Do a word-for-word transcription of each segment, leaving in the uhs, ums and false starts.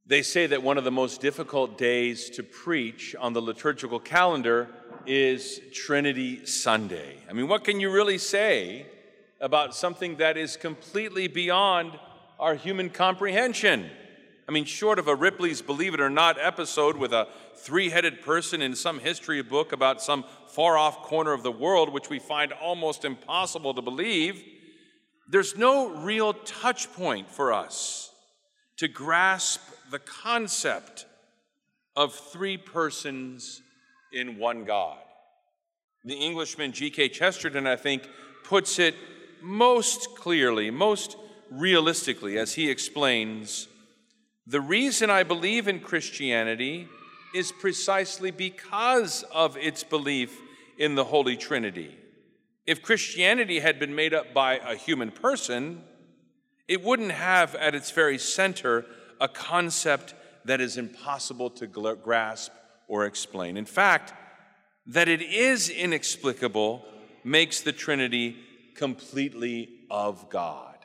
They say that one of the most difficult days to preach on the liturgical calendar is Trinity Sunday. I mean, what can you really say about something that is completely beyond our human comprehension? I mean, short of a Ripley's Believe It or Not episode with a three-headed person in some history book about some far-off corner of the world, which we find almost impossible to believe, there's no real touch point for us to grasp the concept of three persons in one God. The Englishman G K Chesterton, I think, puts it most clearly, most realistically, as he explains, the reason I believe in Christianity is precisely because of its belief in the Holy Trinity. If Christianity had been made up by a human person, it wouldn't have at its very center a concept that is impossible to grasp or explain. In fact, that it is inexplicable makes the Trinity completely of God.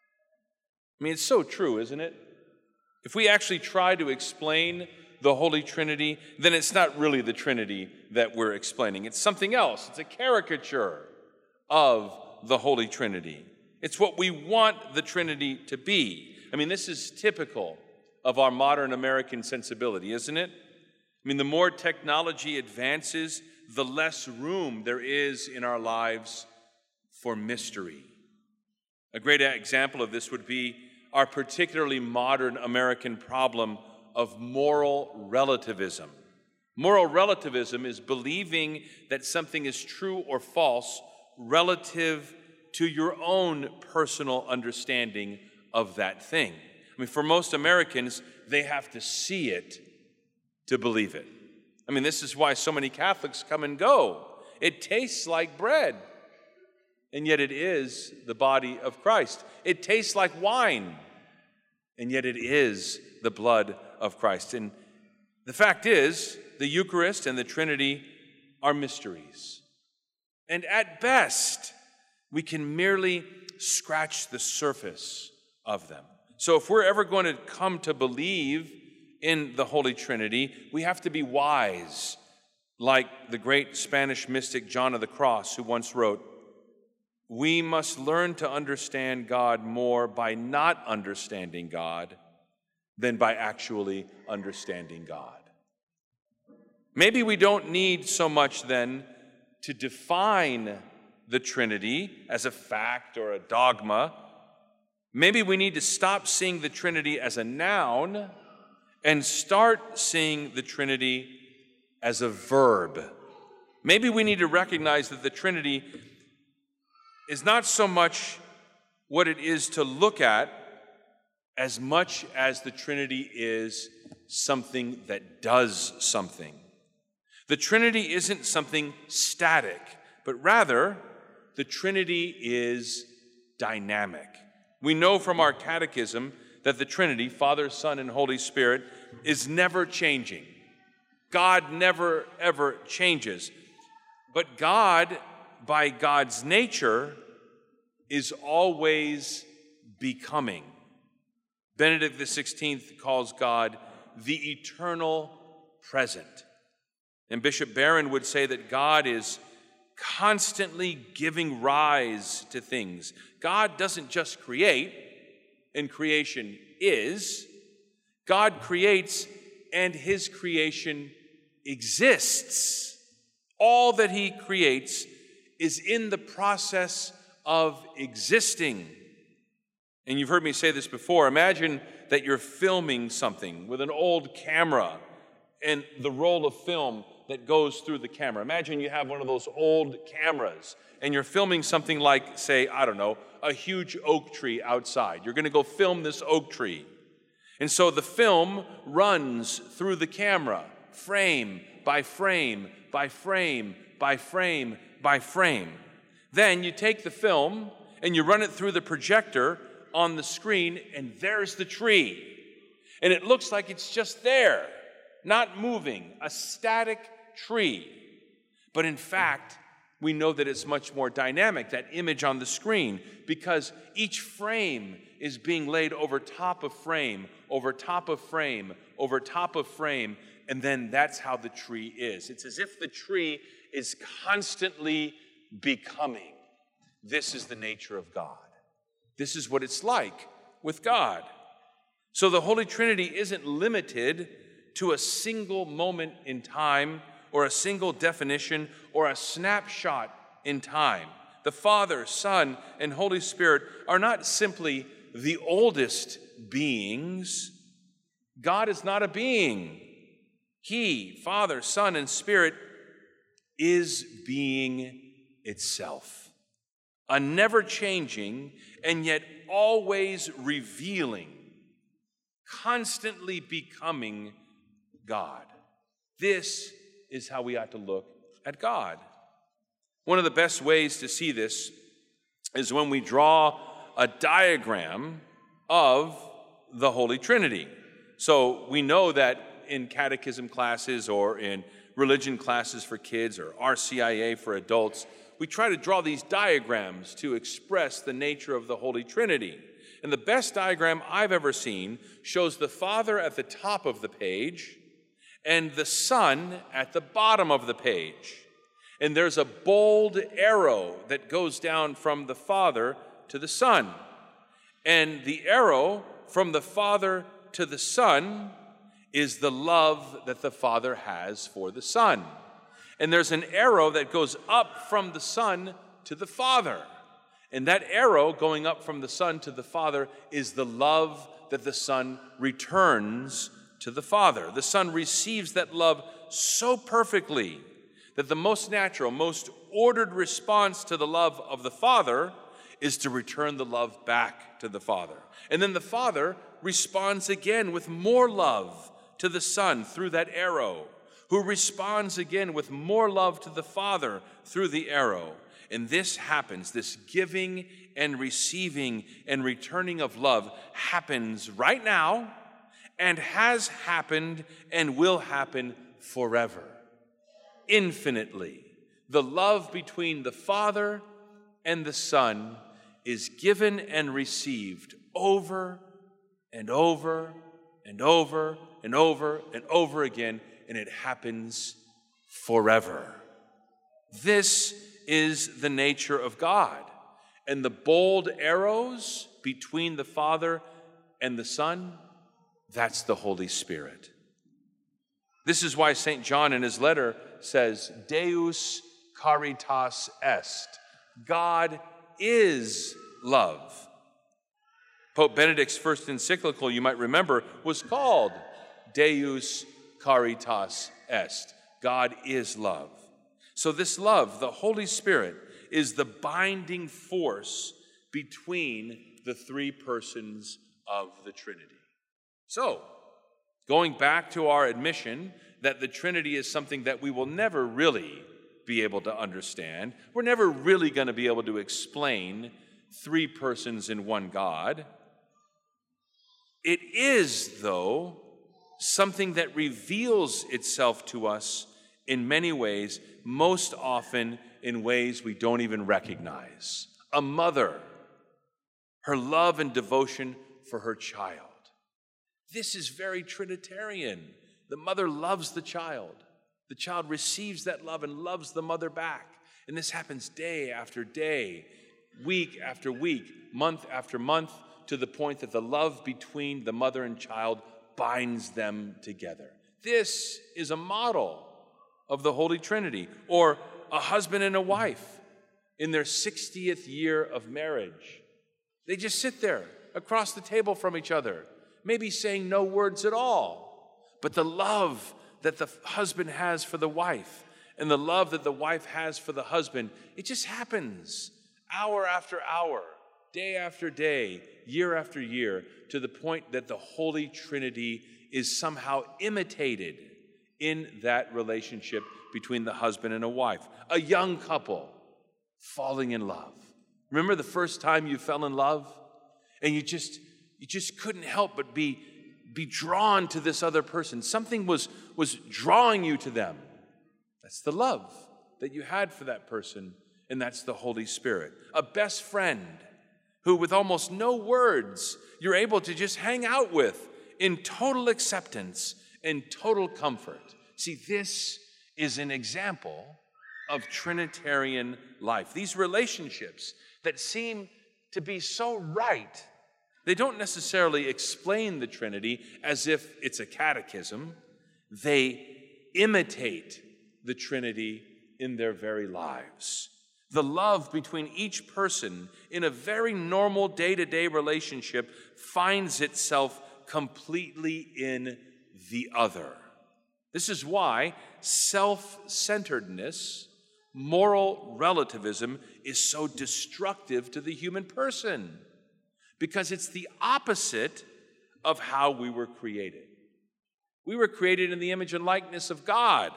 I mean, it's so true, isn't it? If we actually try to explain the Holy Trinity, then it's not really the Trinity that we're explaining. It's something else. It's a caricature of the Holy Trinity. It's what we want the Trinity to be. I mean, this is typical of our modern American sensibility, isn't it? I mean, the more technology advances, the less room there is in our lives for mystery. A great example of this would be our particularly modern American problem of moral relativism. Moral relativism is believing that something is true or false relative to your own personal understanding of that thing. I mean, for most Americans, they have to see it to believe it. I mean, this is why so many Catholics come and go. It tastes like bread, and yet it is the body of Christ. It tastes like wine, and yet it is the blood of Christ. And the fact is, the Eucharist and the Trinity are mysteries. And at best, we can merely scratch the surface of them. So if we're ever going to come to believe in the Holy Trinity, we have to be wise, like the great Spanish mystic John of the Cross, who once wrote, "We must learn to understand God more by not understanding God than by actually understanding God." Maybe we don't need so much then to define the Trinity as a fact or a dogma. Maybe we need to stop seeing the Trinity as a noun and start seeing the Trinity as a verb. Maybe we need to recognize that the Trinity is not so much what it is to look at as much as the Trinity is something that does something. The Trinity isn't something static, but rather the Trinity is dynamic. We know from our catechism that the Trinity, Father, Son, and Holy Spirit, is never changing. God never, ever changes. But God, by God's nature, is always becoming. Benedict the sixteenth calls God the eternal present. And Bishop Barron would say that God is constantly giving rise to things. God doesn't just create, and creation is. God creates, and his creation exists. All that he creates is in the process of existing. And you've heard me say this before. Imagine that you're filming something with an old camera and the roll of film that goes through the camera. Imagine you have one of those old cameras and you're filming something like, say, I don't know, a huge oak tree outside. You're going to go film this oak tree. And so the film runs through the camera, frame by frame, by frame, by frame, by frame. Then you take the film and you run it through the projector on the screen, and there's the tree. And it looks like it's just there, not moving, a static tree. But in fact, We know that it's much more dynamic, that image on the screen, because each frame is being laid over top of frame, over top of frame, over top of frame, and then that's how the tree is. It's as if the tree is constantly becoming. This is the nature of God. This is what it's like with God. So the Holy Trinity isn't limited to a single moment in time or a single definition or a snapshot in time. The Father, Son, and Holy Spirit are not simply the oldest beings. God is not a being. He, Father, Son, and Spirit, is being itself. A never-changing and yet always revealing, constantly becoming God. This is how we ought to look at God. One of the best ways to see this is when we draw a diagram of the Holy Trinity. So we know that in catechism classes or in religion classes for kids or R C I A for adults, we try to draw these diagrams to express the nature of the Holy Trinity. And the best diagram I've ever seen shows the Father at the top of the page and the Son at the bottom of the page. And there's a bold arrow that goes down from the Father to the Son. And the arrow from the Father to the Son is the love that the Father has for the Son. And there's an arrow that goes up from the Son to the Father. And that arrow going up from the Son to the Father is the love that the Son returns to the Father. The Son receives that love so perfectly that the most natural, most ordered response to the love of the Father is to return the love back to the Father. And then the Father responds again with more love to the Son through that arrow, who responds again with more love to the Father through the arrow. And this happens, this giving and receiving and returning of love happens right now and has happened and will happen forever, infinitely. The love between the Father and the Son is given and received over and over and over and over and over again, and it happens forever. This is the nature of God. And the bold arrows between the Father and the Son, that's the Holy Spirit. This is why Saint John in his letter says, Deus caritas est. God is love. Pope Benedict's first encyclical, you might remember, was called Deus caritas est. God is love. So this love, the Holy Spirit, is the binding force between the three persons of the Trinity. So, going back to our admission that the Trinity is something that we will never really be able to understand, we're never really going to be able to explain three persons in one God. It is, though, something that reveals itself to us in many ways, most often in ways we don't even recognize. A mother, her love and devotion for her child. This is very Trinitarian. The mother loves the child. The child receives that love and loves the mother back. And this happens day after day, week after week, month after month, to the point that the love between the mother and child binds them together. This is a model of the Holy Trinity. Or a husband and a wife in their sixtieth year of marriage. They just sit there across the table from each other, maybe saying no words at all. But the love that the husband has for the wife and the love that the wife has for the husband, it just happens hour after hour, day after day, year after year, to the point that the Holy Trinity is somehow imitated in that relationship between the husband and a wife. A young couple falling in love. Remember the first time you fell in love? And you just you just couldn't help but be, be drawn to this other person. Something was, was drawing you to them. That's the love that you had for that person, and that's the Holy Spirit. A best friend who, with almost no words, you're able to just hang out with in total acceptance and total comfort. See, this is an example of Trinitarian life. These relationships that seem to be so right, they don't necessarily explain the Trinity as if it's a catechism. They imitate the Trinity in their very lives. The love between each person in a very normal day-to-day relationship finds itself completely in the other. This is why self-centeredness, moral relativism, is so destructive to the human person, because it's the opposite of how we were created. We were created in the image and likeness of God.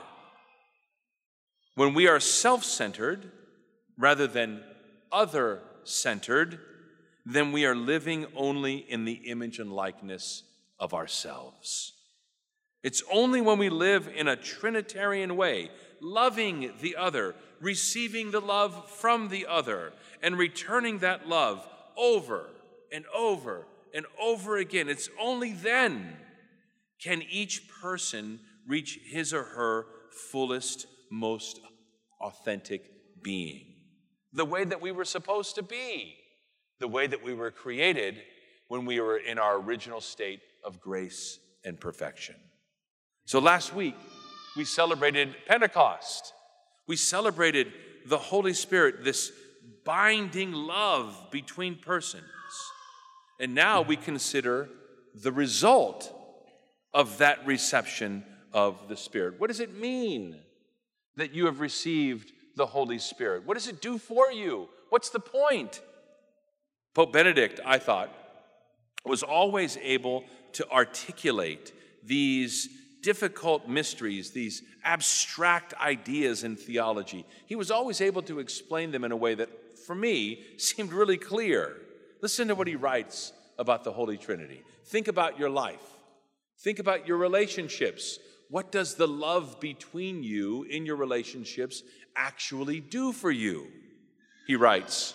When we are self-centered rather than other-centered, then we are living only in the image and likeness of ourselves. It's only when we live in a Trinitarian way, loving the other, receiving the love from the other, and returning that love over and over and over again, it's only then can each person reach his or her fullest, most authentic being. The way that we were supposed to be, the way that we were created when we were in our original state of grace and perfection. So last week, we celebrated Pentecost. We celebrated the Holy Spirit, this binding love between persons. And now we consider the result of that reception of the Spirit. What does it mean that you have received the Holy Spirit? What does it do for you? What's the point? Pope Benedict, I thought, was always able to articulate these difficult mysteries, these abstract ideas in theology. He was always able to explain them in a way that, for me, seemed really clear. Listen to what he writes about the Holy Trinity. Think about your life. Think about your relationships. What does the love between you in your relationships actually do for you? He writes,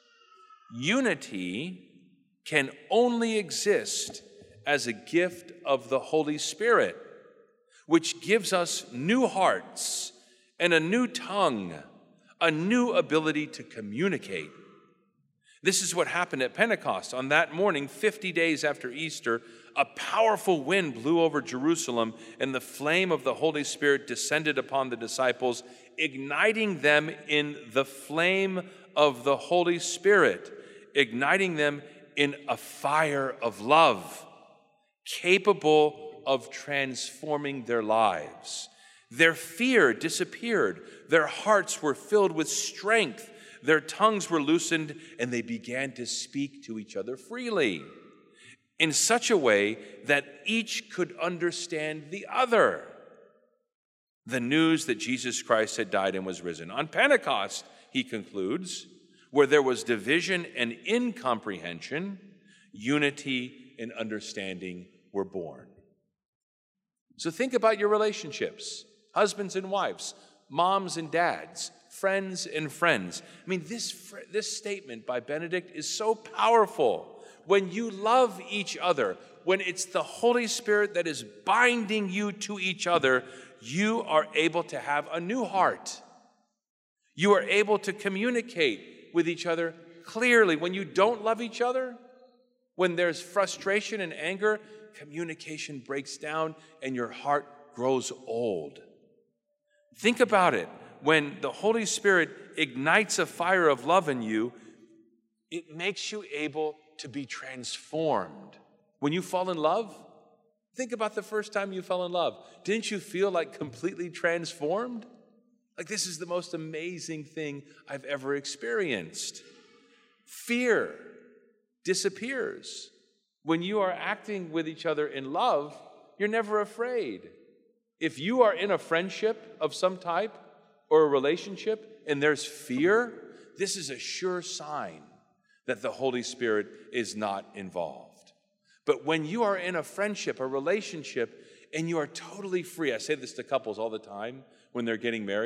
unity can only exist as a gift of the Holy Spirit, which gives us new hearts and a new tongue, a new ability to communicate. This is what happened at Pentecost. On that morning, fifty days after Easter, a powerful wind blew over Jerusalem, and the flame of the Holy Spirit descended upon the disciples, igniting them in the flame of the Holy Spirit, igniting them in a fire of love, capable of transforming their lives. Their fear disappeared. Their hearts were filled with strength. Their tongues were loosened, and they began to speak to each other freely in such a way that each could understand the other. The news that Jesus Christ had died and was risen. On Pentecost, he concludes, where there was division and incomprehension, unity and understanding were born. So think about your relationships, husbands and wives, moms and dads, friends and friends. I mean, this, this statement by Benedict is so powerful. When you love each other, when it's the Holy Spirit that is binding you to each other, you are able to have a new heart. You are able to communicate with each other clearly. When you don't love each other, when there's frustration and anger, communication breaks down and your heart grows old. Think about it. When the Holy Spirit ignites a fire of love in you, it makes you able to be transformed. When you fall in love, think about the first time you fell in love. Didn't you feel like completely transformed? Like, this is the most amazing thing I've ever experienced. Fear disappears. When you are acting with each other in love, you're never afraid. If you are in a friendship of some type or a relationship and there's fear, this is a sure sign that the Holy Spirit is not involved. But when you are in a friendship, a relationship, and you are totally free, I say this to couples all the time when they're getting married,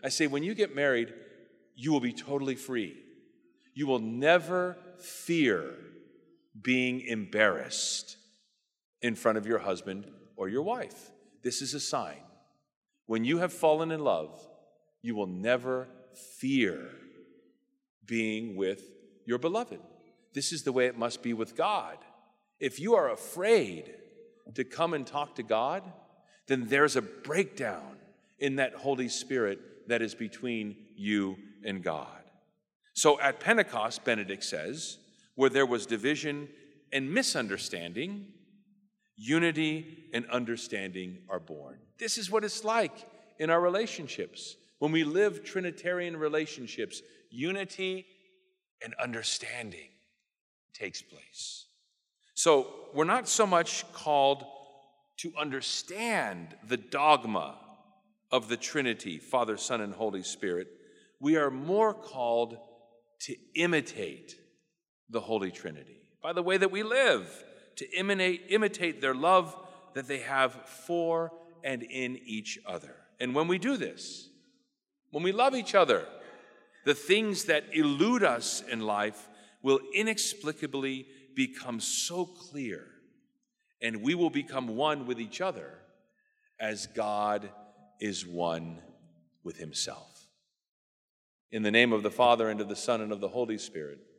I say, when you get married, you will be totally free. You will never fear being embarrassed in front of your husband or your wife. This is a sign. When you have fallen in love, you will never fear being with your beloved. This is the way it must be with God. If you are afraid to come and talk to God, then there's a breakdown in that Holy Spirit that is between you and God. So at Pentecost, Benedict says, where there was division and misunderstanding, unity and understanding are born. This is what it's like in our relationships. When we live Trinitarian relationships, unity and understanding takes place. So we're not so much called to understand the dogma of the Trinity, Father, Son, and Holy Spirit. We are more called to imitate the Holy Trinity by the way that we live, to imitate, imitate their love that they have for and in each other. And when we do this, when we love each other, the things that elude us in life will inexplicably become so clear, and we will become one with each other as God is one with himself. In the name of the Father, and of the Son, and of the Holy Spirit.